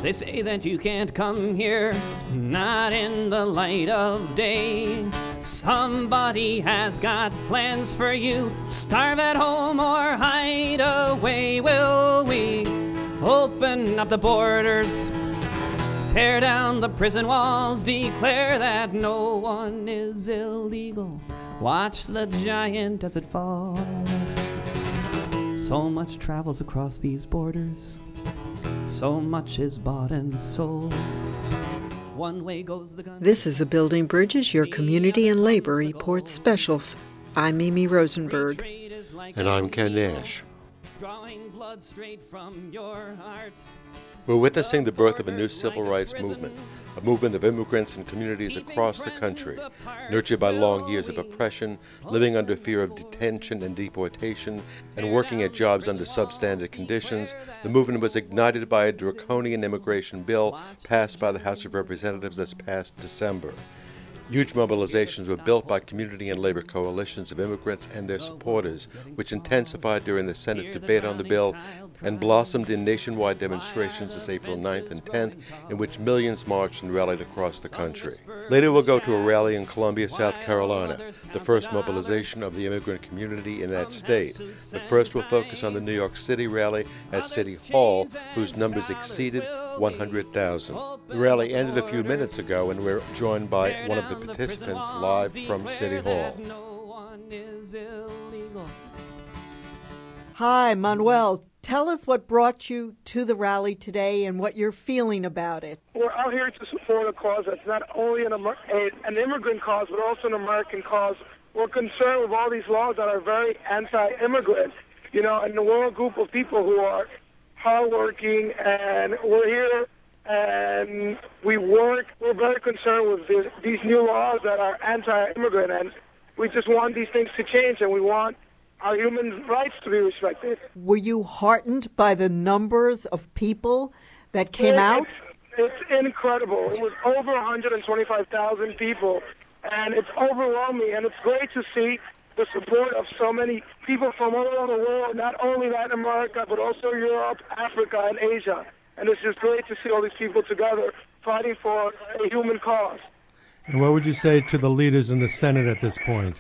They say that you can't come here, not in the light of day. Somebody has got plans for you. Starve at home or hide away. Will we open up the borders? Tear down the prison walls, declare that no one is illegal. Watch the giant as it falls. So much travels across these borders. So much is bought and sold. One way goes the gun. This is a Building Bridges, your community and labor report special. I'm Mimi Rosenberg. And I'm Ken Nash. Drawing blood straight from your heart. We're witnessing the birth of a new civil rights movement, a movement of immigrants and communities across the country, nurtured by long years of oppression, living under fear of detention and deportation, and working at jobs under substandard conditions. The movement was ignited by a draconian immigration bill passed by the House of Representatives this past December. Huge mobilizations were built by community and labor coalitions of immigrants and their supporters, which intensified during the Senate debate on the bill and blossomed in nationwide demonstrations this April 9th and 10th, in which millions marched and rallied across the country. Later we'll go to a rally in Columbia, South Carolina, the first mobilization of the immigrant community in that state. But first we'll focus on the New York City rally at City Hall, whose numbers exceeded 100,000. The rally ended a few minutes ago, and we're joined by one of the participants live from City Hall. Hi, Manuel. Tell us what brought you to the rally today and what you're feeling about it. We're out here to support a cause that's not only an immigrant cause, but also an American cause. We're concerned with all these laws that are very anti-immigrant, and we're a group of people who are hardworking, and we're here and we work. We're very concerned with these new laws that are anti-immigrant, and we just want these things to change, and we want our human rights to be respected. Were you heartened by the numbers of people that came out? It's incredible. It was over 125,000 people, and it's overwhelming, and it's great to see the support of so many people from all over the world, not only Latin America, but also Europe, Africa, and Asia. And it's just great to see all these people together fighting for a human cause. And what would you say to the leaders in the Senate at this point?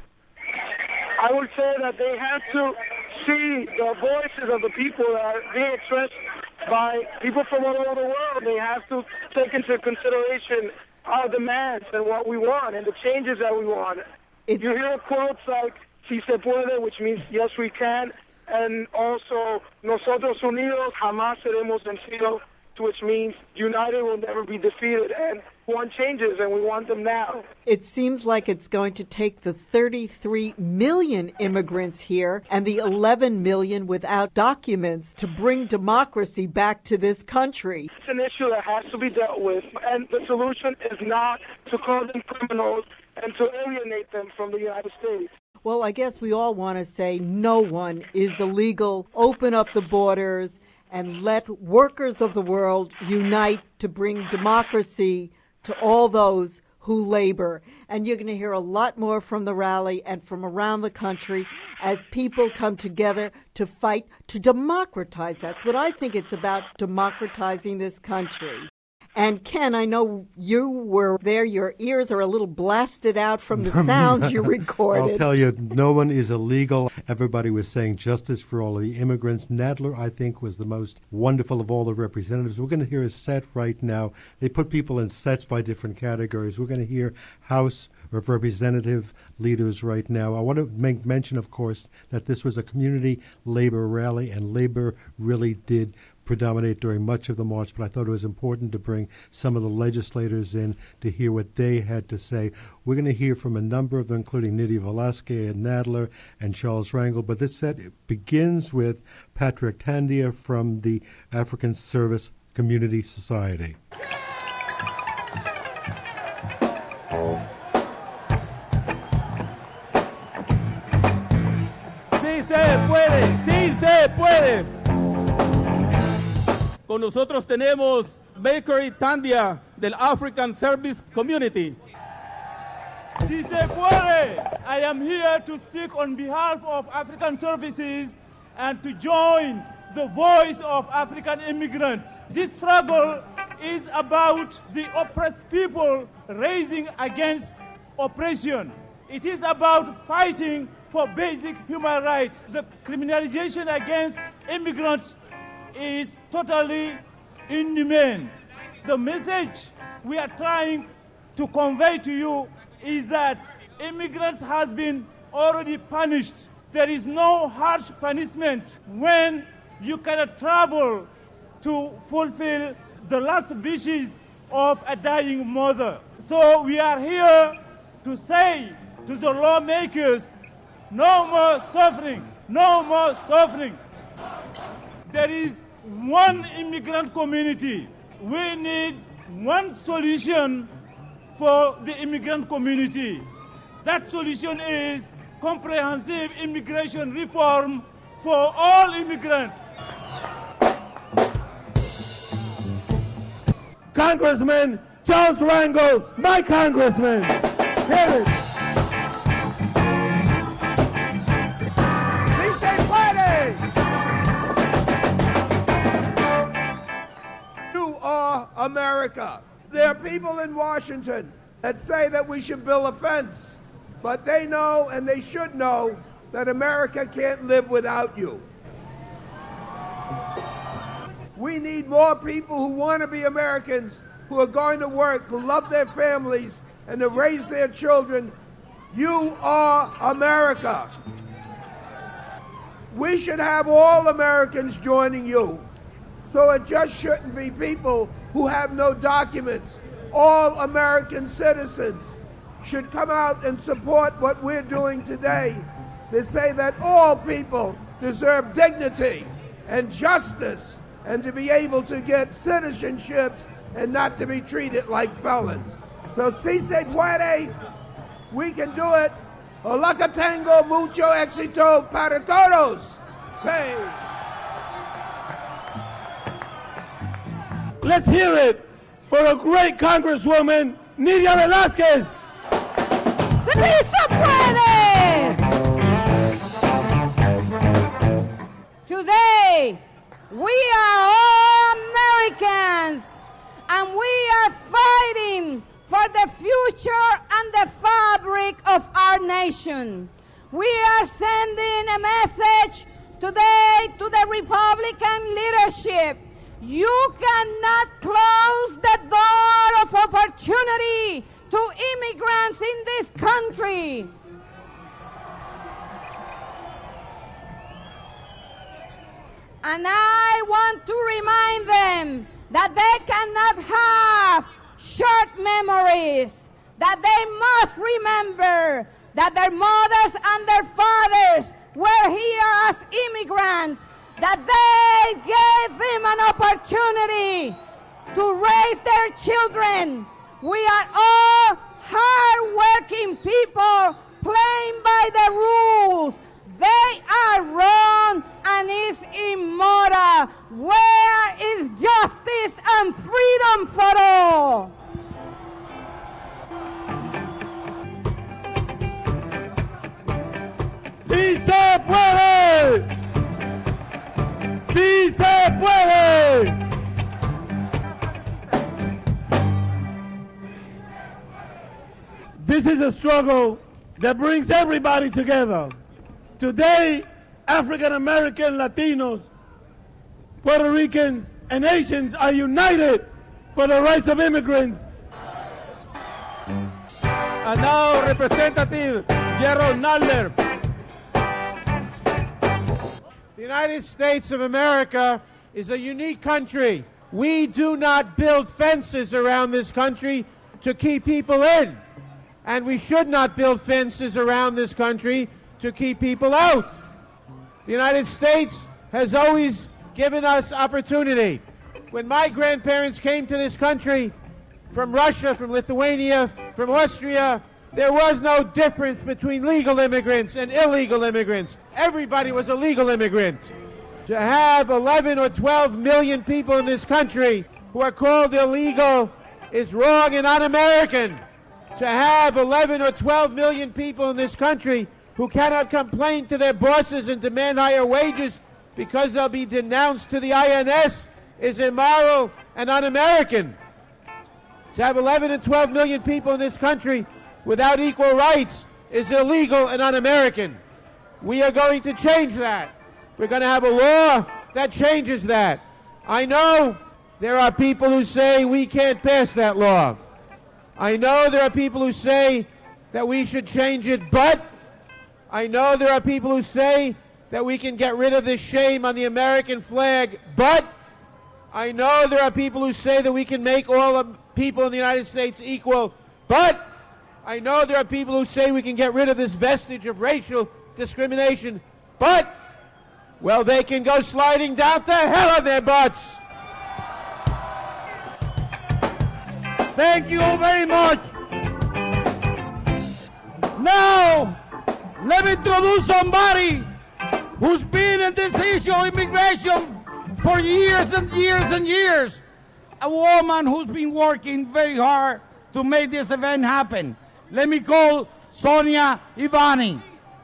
I would say that they have to see the voices of the people that are being expressed by people from all over the world. They have to take into consideration our demands and what we want and the changes that we want. You hear quotes like, "Si se puede," which means yes, we can, and also, "Nosotros unidos jamás seremos vencidos," which means united will never be defeated. And we want changes, and we want them now. It seems like it's going to take the 33 million immigrants here and the 11 million without documents to bring democracy back to this country. It's an issue that has to be dealt with, and the solution is not to call them criminals and to alienate them from the United States. Well, I guess we all want to say no one is illegal. Open up the borders and let workers of the world unite to bring democracy to all those who labor. And you're going to hear a lot more from the rally and from around the country as people come together to fight to democratize. That's what I think it's about, democratizing this country. And Ken, I know you were there. Your ears are a little blasted out from the sounds you recorded. I'll tell you, no one is illegal. Everybody was saying justice for all of the immigrants. Nadler, I think, was the most wonderful of all the representatives. We're going to hear a set right now. They put people in sets by different categories. We're going to hear House of Representative leaders right now. I want to make mention, of course, that this was a community labor rally, and labor really did predominate during much of the march, but I thought it was important to bring some of the legislators in to hear what they had to say. We're going to hear from a number of them, including Nydia Velasquez and Nadler and Charles Rangel, but this set begins with Patrick Tandia from the African Service Community Society. Sí se puede, sí se puede. Con nosotros tenemos Bakery Tandia del African Service Community. Si se puede, I am here to speak on behalf of African Services and to join the voice of African immigrants. This struggle is about the oppressed people raising against oppression. It is about fighting for basic human rights. The criminalization against immigrants is totally inhumane. The message we are trying to convey to you is that immigrants has been already punished. There is no harsh punishment when you cannot travel to fulfill the last wishes of a dying mother. So we are here to say to the lawmakers, no more suffering, no more suffering. There is one immigrant community. We need one solution for the immigrant community. That solution is comprehensive immigration reform for all immigrants. Congressman Charles Rangel, my congressman. Hear it. Si se puede. You are America. There are people in Washington that say that we should build a fence, but they know and they should know that America can't live without you. We need more people who want to be Americans, who are going to work, who love their families, and to raise their children. You are America. We should have all Americans joining you. So it just shouldn't be people who have no documents. All American citizens should come out and support what we're doing today. They say that all people deserve dignity and justice, and to be able to get citizenships and not to be treated like felons. So si se puede, we can do it. Hola que tengo mucho éxito para todos. Say. Let's hear it for a great Congresswoman, Nydia Velázquez. ¡Sí se puede! Today, we are all Americans, and we are fighting for the future and the fabric of our nation. We are sending a message today to the Republican leadership. You cannot close the door of opportunity to immigrants in this country. And I want to remind them that they cannot have short memories, that they must remember that their mothers and their fathers were here as immigrants, that they gave them an opportunity to raise their children. We are all hard-working people playing by the rules. They are wrong and is immoral. Where is justice and freedom for all? ¡Sí se puede! ¡Sí se puede! This is a struggle that brings everybody together. Today, African American, Latinos, Puerto Ricans, and Asians are united for the rights of immigrants. And now, Representative Jerrold Nadler. The United States of America is a unique country. We do not build fences around this country to keep people in. And we should not build fences around this country to keep people out. The United States has always given us opportunity. When my grandparents came to this country from Russia, from Lithuania, from Austria, there was no difference between legal immigrants and illegal immigrants. Everybody was a legal immigrant. To have 11 or 12 million people in this country who are called illegal is wrong and un-American. To have 11 or 12 million people in this country who cannot complain to their bosses and demand higher wages because they'll be denounced to the INS is immoral and un-American. To have 11 and 12 million people in this country without equal rights is illegal and un-American. We are going to change that. We're going to have a law that changes that. I know there are people who say we can't pass that law. I know there are people who say that we should change it, but I know there are people who say that we can get rid of this shame on the American flag, but I know there are people who say that we can make all people in the United States equal, but I know there are people who say we can get rid of this vestige of racial discrimination, but, well, they can go sliding down to hell on their butts. Thank you very much. Now, let me introduce somebody who's been in this issue of immigration for years and years and years. A woman who's been working very hard to make this event happen. Let me call Sonia Ivani.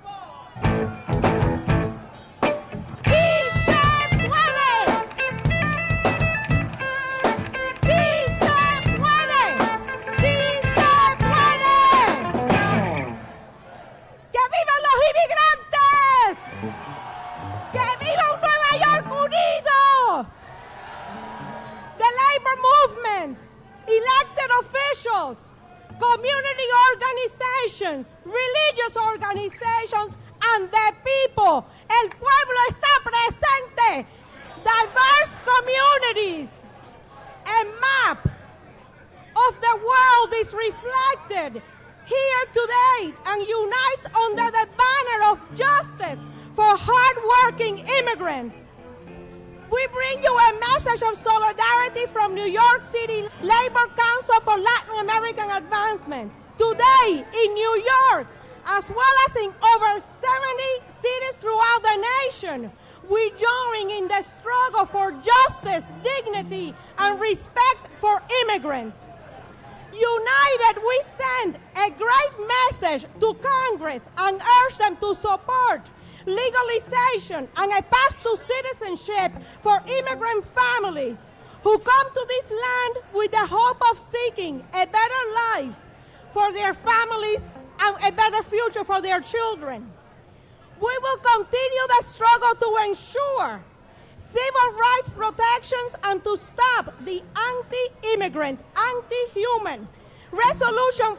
Elected officials, community organizations, religious organizations, and the people. El pueblo está presente. Diverse communities. A map of the world is reflected here today and unites under the banner of justice for hardworking immigrants. We bring you a message of solidarity from New York City Labor Council for Latin American Advancement. Today in New York, as well as in over 70 cities throughout the nation, we join in the struggle for justice, dignity, and respect for immigrants. United, we send a great message to Congress and urge them to support legalization and a path to citizenship for immigrant families who come to this land with the hope of seeking a better life for their families and a better future for their children. We will continue the struggle to ensure civil rights protections and to stop the anti-immigrant, anti-human Resolution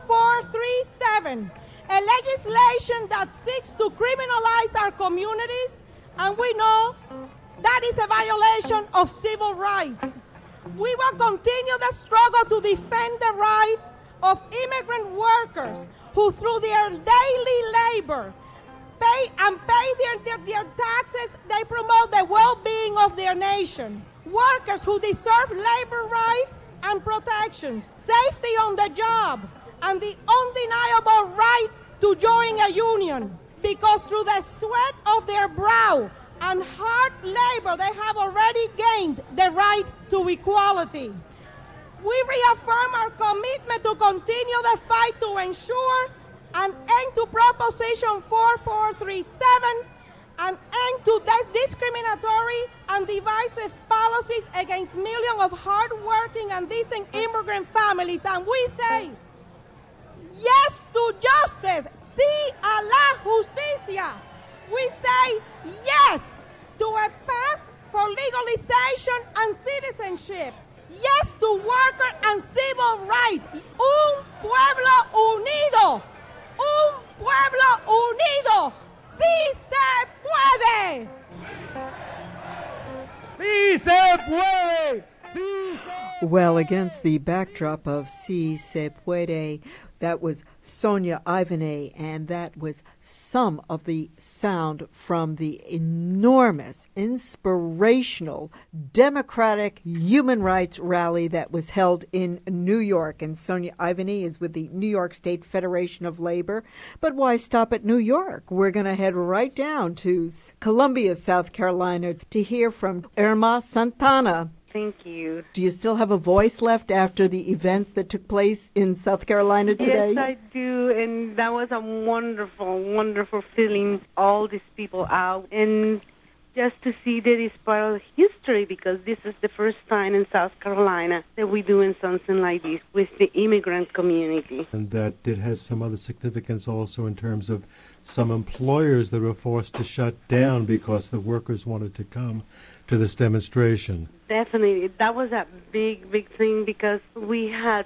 4437, a legislation that seeks to criminalize our communities, and we know that is a violation of civil rights. We will continue the struggle to defend the rights of immigrant workers who, through their daily labor, pay their taxes, they promote the well-being of their nation. Workers who deserve labor rights and protections, safety on the job, and the undeniable right to join a union, because through the sweat of their brow and hard labor, they have already gained the right to equality. We reaffirm our commitment to continue the fight to ensure an end to Proposition 4437, an end to discriminatory and divisive policies against millions of hardworking and decent immigrant families. And we say, yes to justice, sí a la justicia. We say yes to a path for legalization and citizenship. Yes to worker and civil rights. Un pueblo unido. Un pueblo unido. ¡Sí se puede! ¡Sí se puede! ¡Sí se... Well, against the backdrop of Si Se Puede, that was Sonia Ivani, and that was some of the sound from the enormous, inspirational, democratic human rights rally that was held in New York. And Sonia Ivani is with the New York State Federation of Labor. But why stop at New York? We're going to head right down to Columbia, South Carolina, to hear from Irma Santana. Thank you. Do you still have a voice left after the events that took place in South Carolina today? Yes, I do, and that was a wonderful, wonderful feeling, all these people out. And just to see that it's part of history, because this is the first time in South Carolina that we're doing something like this with the immigrant community. And that it has some other significance also in terms of some employers that were forced to shut down because the workers wanted to come to this demonstration. Definitely. That was a big, big thing, because we had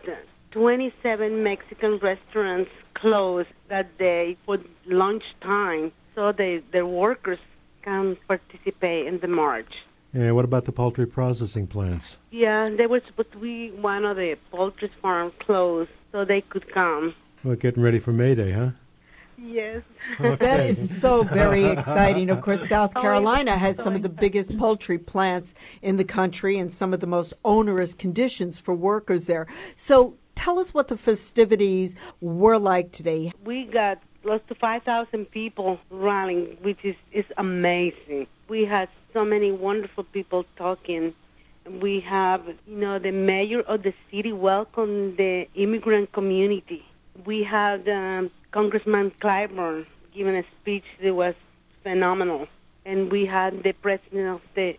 27 Mexican restaurants closed that day for lunchtime, so the workers can participate in the march. And what about the poultry processing plants? Yeah, they were supposed to be one of the poultry farms closed so they could come. We're getting ready for May Day, huh? Yes. That is so very exciting. Of course, South Carolina has some of the biggest poultry plants in the country and some of the most onerous conditions for workers there. So tell us what the festivities were like today. We got close to 5,000 people rallying, which is amazing. We had so many wonderful people talking. We have, the mayor of the city welcome the immigrant community. We had Congressman Clyburn giving a speech that was phenomenal. And we had the president of the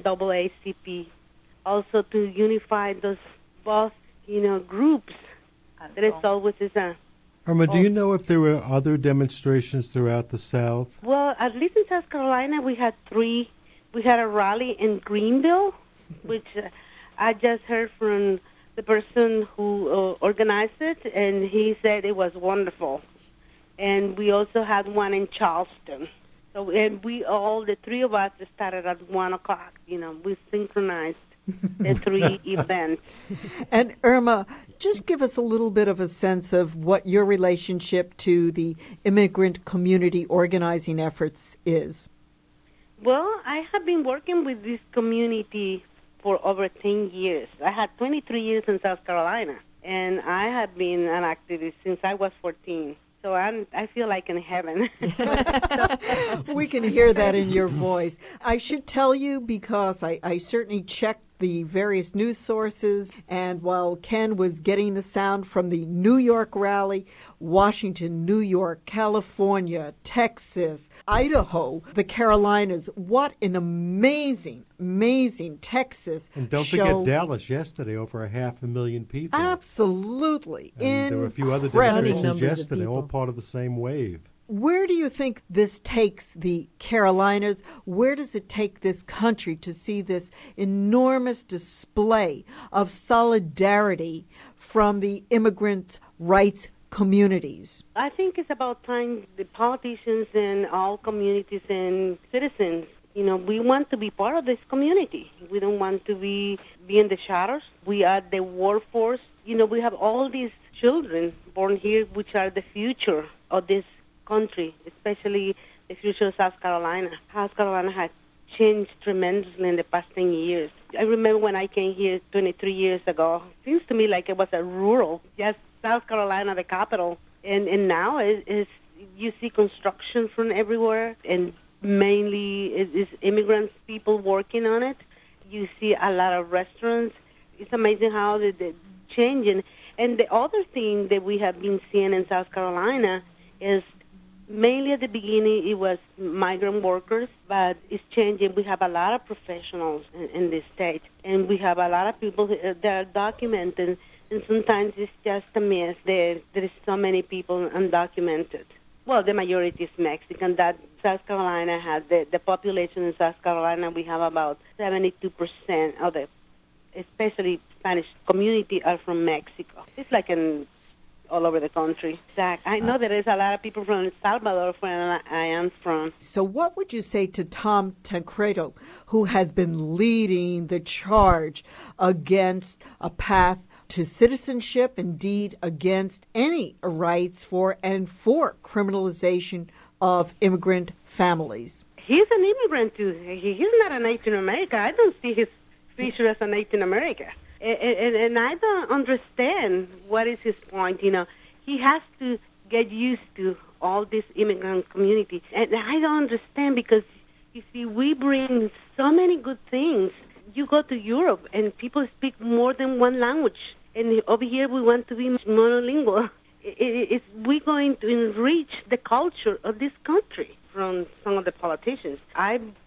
NAACP also to unify those both, groups. That is always a... Irma, do you know if there were other demonstrations throughout the South? Well, at least in South Carolina, we had 3. We had a rally in Greenville, which I just heard from the person who organized it, and he said it was wonderful. And we also had one in Charleston. So, and we all, the 3 of us, started at 1 o'clock. We synchronized the 3 events. And Irma, just give us a little bit of a sense of what your relationship to the immigrant community organizing efforts is. Well, I have been working with this community for over 10 years. I had 23 years in South Carolina, and I have been an activist since I was 14. So I feel like in heaven. We can hear that in your voice. I should tell you, because I certainly checked the various news sources, and while Ken was getting the sound from the New York rally, Washington, New York, California, Texas, Idaho, the Carolinas, what an amazing Texas And don't show. forget Dallas yesterday, over 500,000 people. Absolutely. And there were a few other Incredible. demonstrations yesterday, all part of the same wave. Where do you think this takes the Carolinas? Where does it take this country to see this enormous display of solidarity from the immigrant rights communities? I think it's about time the politicians and all communities and citizens, we want to be part of this community. We don't want to be in the shadows. We are the workforce. We have all these children born here, which are the future of this country, especially the future of South Carolina. South Carolina has changed tremendously in the past 10 years. I remember when I came here 23 years ago. It seems to me like it was a rural, just South Carolina, the capital. And now you see construction from everywhere, and mainly is immigrants, people working on it. You see a lot of restaurants. It's amazing how they're changing. And the other thing that we have been seeing in South Carolina is mainly at the beginning it was migrant workers, but it's changing. We have a lot of professionals in this state, and we have a lot of people that are documented, and sometimes it's just a mess. There is so many people undocumented. Well, the majority is Mexican. That South Carolina has the population in South Carolina. We have about 72% of the, especially Spanish community, are from Mexico. It's like all over the country. Zach, I know there is a lot of people from El Salvador, where I am from. So what would you say to Tom Tancredo, who has been leading the charge against a path to citizenship, indeed against any rights for criminalization of immigrant families? He's an immigrant too. He's not a Native American. I don't see his feature as a Native American. And I don't understand what is his point. He has to get used to all this immigrant community. And I don't understand, because, you see, we bring so many good things. You go to Europe and people speak more than one language. And over here we want to be monolingual. We're going to enrich the culture of this country from some of the politicians. I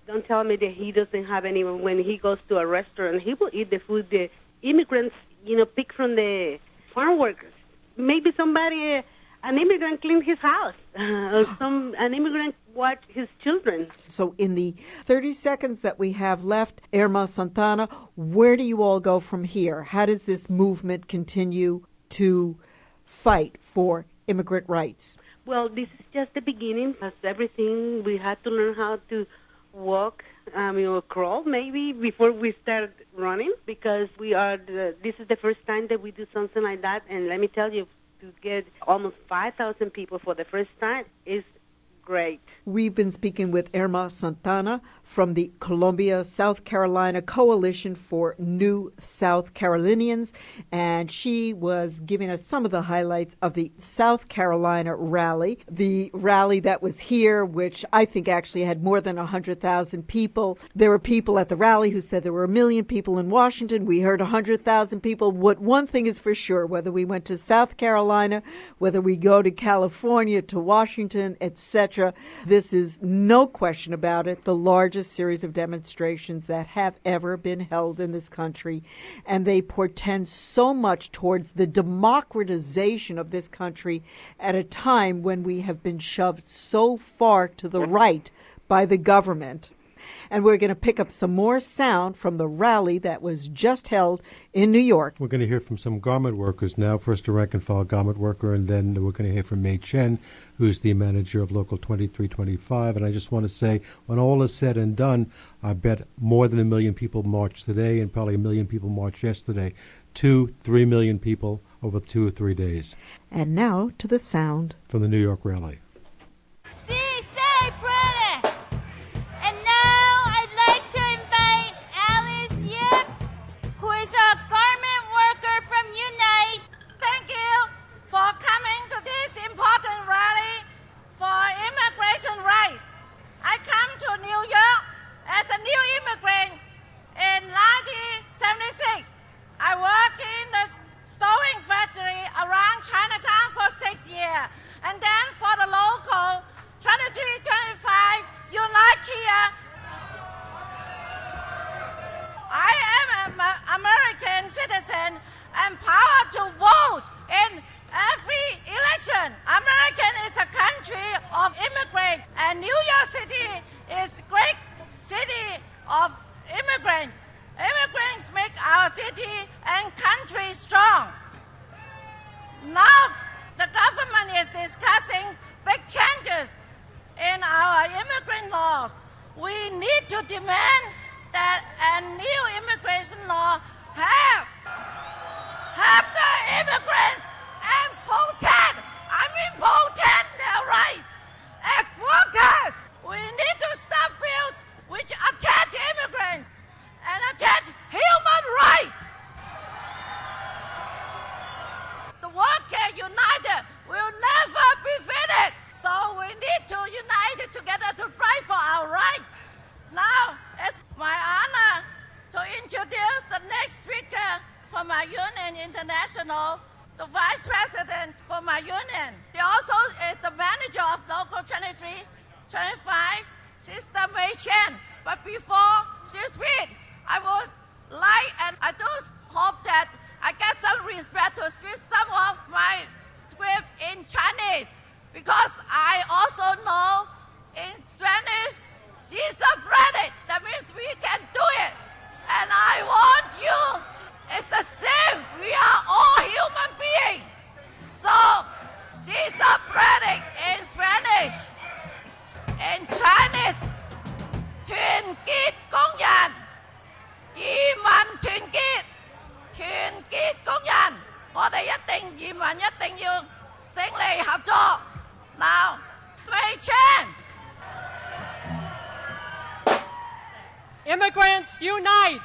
Don't tell me that he doesn't have anyone when he goes to a restaurant. He will eat the food the immigrants, pick from the farm workers. Maybe somebody, an immigrant cleaned his house, or an immigrant watched his children. So in the 30 seconds that we have left, Irma Santana, where do you all go from here? How does this movement continue to fight for immigrant rights? Well, this is just the beginning. As everything, we had to learn how to walk, or crawl maybe before we start running, because this is the first time that we do something like that. And let me tell you, to get almost 5,000 people for the first time is great. We've been speaking with Irma Santana from the Columbia, South Carolina Coalition for New South Carolinians, and she was giving us some of the highlights of the South Carolina rally, the rally that was here, which I think actually had more than 100,000 people. There were people at the rally who said there were 1 million people in Washington. We heard 100,000 people. What one thing is for sure, whether we went to South Carolina, whether we go to California, to Washington, etc., this is, no question about it, the largest series of demonstrations that have ever been held in this country. And they portend so much towards the democratization of this country at a time when we have been shoved so far to the right by the government. And we're going to pick up some more sound from the rally that was just held in New York. We're going to hear from some garment workers now. First, a rank-and-file garment worker, and then we're going to hear from Mei Chen, who's the manager of Local 2325. And I just want to say, when all is said and done, I bet more than 1 million people marched today, and probably 1 million people marched yesterday. 2-3 million people over 2 or 3 days. And now to the sound from the New York rally. The vice president for my union. He also is the manager of Local 2325, Sister Mei Chen. But before she speaks, I would like, and I do hope that I get some respect to switch some of my script in Chinese, because I also know in Spanish, she's a credit. That means we can do it. And I want you, it's the same. We are all human beings. So, she's a credit in Spanish. In Chinese, 團結工人，移民團結，團結工人，我哋一定移民一定要勝利合作。Now, Mei Chen. Immigrants Unite!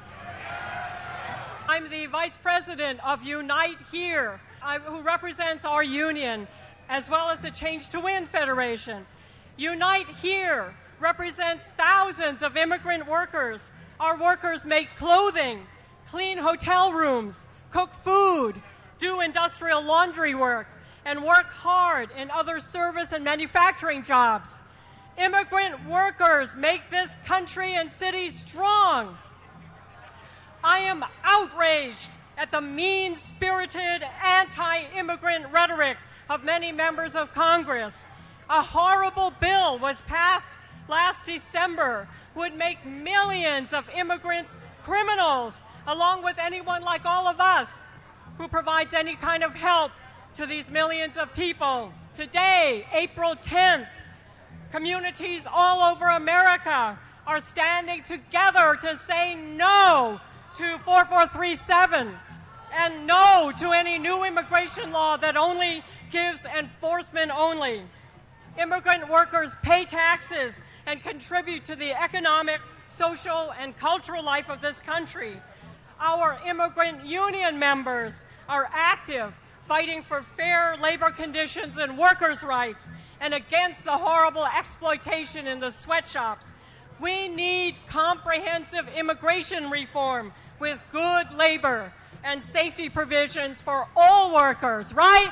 I'm the Vice President of Unite Here, who represents our union, as well as the Change to Win Federation. Unite Here represents thousands of immigrant workers. Our workers make clothing, clean hotel rooms, cook food, do industrial laundry work, and work hard in other service and manufacturing jobs. Immigrant workers make this country and city strong. I am outraged at the mean-spirited anti-immigrant rhetoric of many members of Congress. A horrible bill was passed last December would make millions of immigrants criminals, along with anyone like all of us who provides any kind of help to these millions of people. Today, April 10th, communities all over America are standing together to say no to 4437 and no to any new immigration law that only gives enforcement only. Immigrant workers pay taxes and contribute to the economic, social, and cultural life of this country. Our immigrant union members are active, fighting for fair labor conditions and workers' rights and against the horrible exploitation in the sweatshops. We need comprehensive immigration reform with good labor and safety provisions for all workers, right?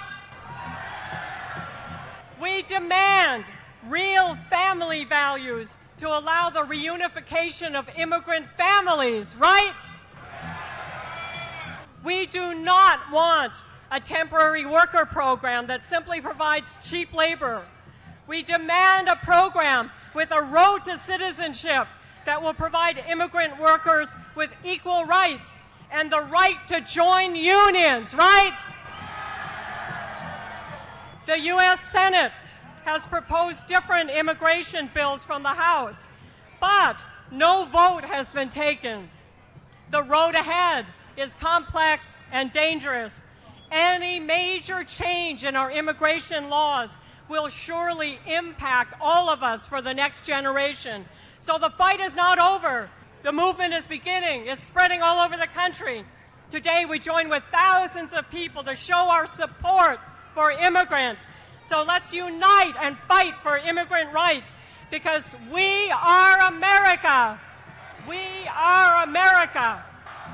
We demand real family values to allow the reunification of immigrant families, right? We do not want a temporary worker program that simply provides cheap labor. We demand a program with a road to citizenship that will provide immigrant workers with equal rights and the right to join unions, right? The U.S. Senate has proposed different immigration bills from the House, but no vote has been taken. The road ahead is complex and dangerous. Any major change in our immigration laws will surely impact all of us for the next generation. So the fight is not over. The movement is beginning. It's spreading all over the country. Today we join with thousands of people to show our support for immigrants. So let's unite and fight for immigrant rights, because we are America. We are America.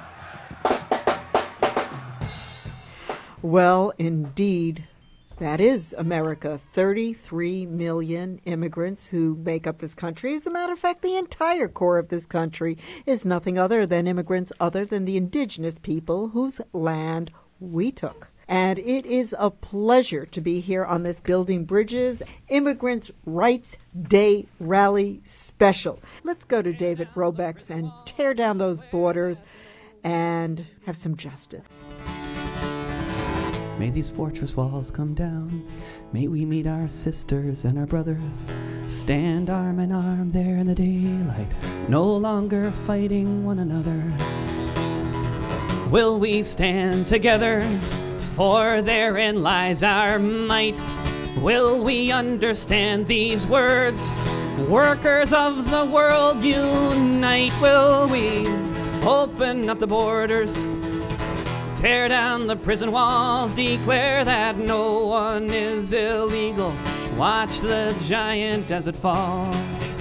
Well, indeed, that is America. 33 million immigrants who make up this country. As a matter of fact, the entire core of this country is nothing other than immigrants other than the indigenous people whose land we took. And it is a pleasure to be here on this Building Bridges Immigrants' Rights Day Rally Special. Let's go to David Robex and tear down those borders and have some justice. May these fortress walls come down. May we meet our sisters and our brothers. Stand arm in arm there in the daylight, no longer fighting one another. Will we stand together? For therein lies our might. Will we understand these words? Workers of the world unite. Will we open up the borders? Tear down the prison walls, declare that no one is illegal. Watch the giant desert fall.